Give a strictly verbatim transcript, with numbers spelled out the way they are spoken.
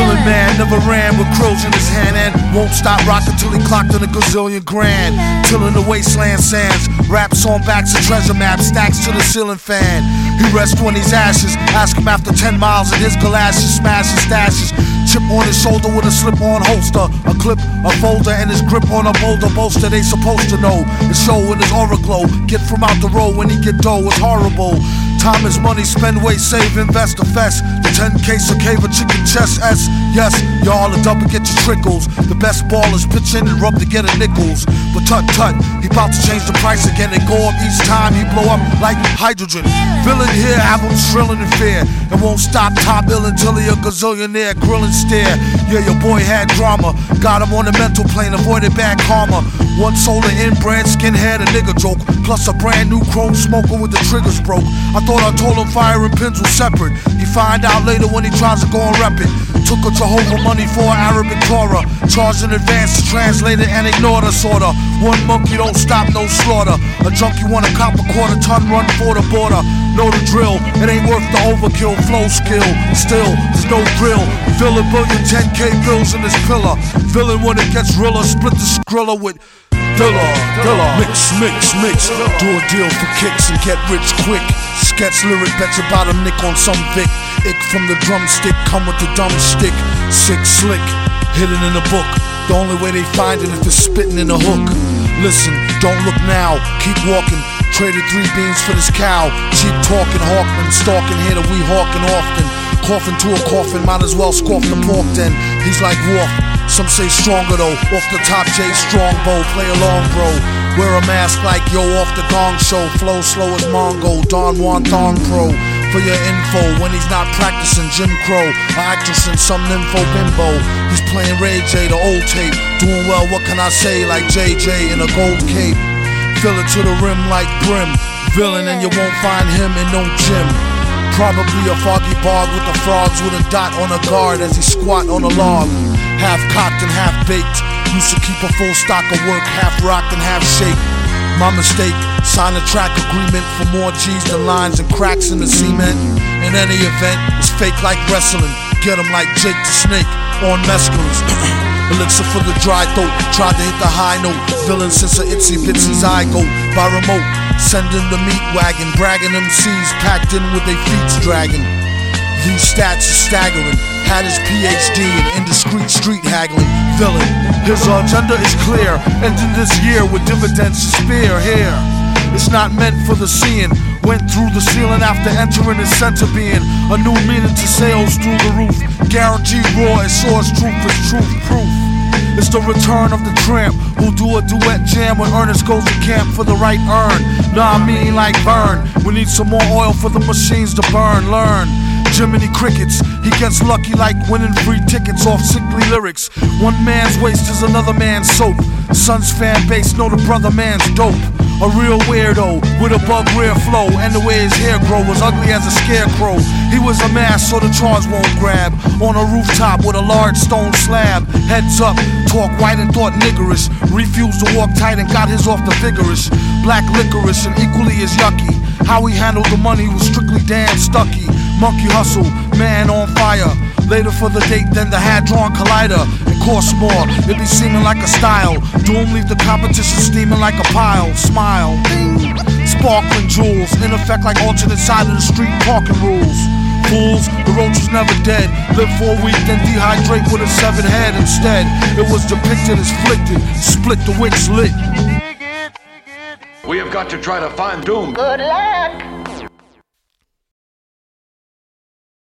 Villain man never ran with krills in his hand and won't stop rocking till he clocked in a gazillion grand. Tilling the wasteland sands, raps on backs of treasure maps, stacks to the ceiling fan. He rests when he's ashes, ask him after ten miles in his galoshes, smash his stashes. Chip on his shoulder with a slip-on holster, a clip, a folder, and his grip on a boulder bolster. They supposed to know, and show in his aura glow. Get from out the road when he get dough, it's horrible. Time is money, spend, wait, save, invest, invest. The ten case of cave, a chicken chest, S. Yes, y'all are double, get your trickles. The best ballers pitch in and rub to get a nickels. But tut tut, he bout to change the price again and go up each time he blow up like hydrogen. Villain here, have him shrilling in fear, and won't stop top ill until he a gazillionaire. Grill and stare, yeah, your boy had drama. Got him on the mental plane, avoided bad karma. One solar inbred, skinhead, a nigga joke. Plus a brand new chrome smoker with the triggers broke. I thought I told him fire and pins were separate. He find out later when he tries to go and rep it. Took a Jehovah money for Arabic Torah. Charged in advance to translate it and ignore the sorta. One monkey don't stop, no slaughter. A junkie want a cop a quarter ton, run for the border. Know the drill, it ain't worth the overkill. Flow skill, still, there's no thrill. Fill a billion ten K bills in this pillar. Villain when it gets realer, split the skrilla with Dilla, Dilla. Mix, mix, mix. Do a deal for kicks and get rich quick. Sketch lyric, bet your bottom nick on some Vic. Ick from the drumstick, come with the dumb stick. Sick, slick, hidden in the book. The only way they find it if it's spitting in the hook. Listen, don't look now, keep walking. Traded three beans for this cow. Cheap talking, Hawkman, stalking here that we hawking often. Coughing to a coffin, might as well scoff the pork then. He's like Wolf, some say stronger though. Off the top, J Strongbow, play along bro. Wear a mask like yo off the Gong Show. Flow slow as Mongo, Don Juan Thon Pro. For your info, when he's not practicing Jim Crow, an actress in some nympho bimbo. He's playing Ray J, the old tape. Doing well, what can I say, like J J in a gold cape. Fill it to the rim like brim. Villain and you won't find him in no gym. Probably a foggy bog with the frogs with a dot on a guard as he squat on a log. Half cocked and half baked. Used to keep a full stock of work, half rocked and half shaped. My mistake, sign a track agreement for more G's than lines and cracks in the cement. In any event, it's fake like wrestling. Get him like Jake the Snake on mescalines. Elixir for the dry throat, tried to hit the high note. Villain since a itsy bitsy zygote. By remote, sending the meat wagon. Bragging M Cs packed in with their feet dragging. These stats are staggering. Had his P H D in indiscreet street haggling. Villain, his agenda is clear. Ending this year with dividends to spare here. It's not meant for the seeing. Went through the ceiling after entering his center being. A new meaning to sales through the roof. Guaranteed raw as sure as truth is truth proof. It's the return of the tramp who'll do a duet jam when Ernest goes to camp for the right earn. Nah, I mean like Vern. We need some more oil for the machines to burn. Learn. Jiminy Crickets, he gets lucky like winning free tickets off sickly lyrics. One man's waste is another man's soap. Son's fan base know the brother man's dope. A real weirdo with a bug rear flow, and the way his hair grow was ugly as a scarecrow. He was a mask so the charge won't grab. On a rooftop with a large stone slab. Heads up, talk white and thought niggerish. Refused to walk tight and got his off the vigorous. Black licorice and equally as yucky. How he handled the money was strictly damn stucky. Monkey hustle, man on fire. Later for the date than the Hadron Collider. It costs more, it be seeming like a style. Doom leave the competition steaming like a pile. Smile, ding. Sparkling jewels, in effect like alternate side of the street parking rules. Fools, the roach was never dead. Live for a week, then dehydrate with a severed head instead. It was depicted as flicted, split the wicks lit. We have got to try to find Doom. Good luck.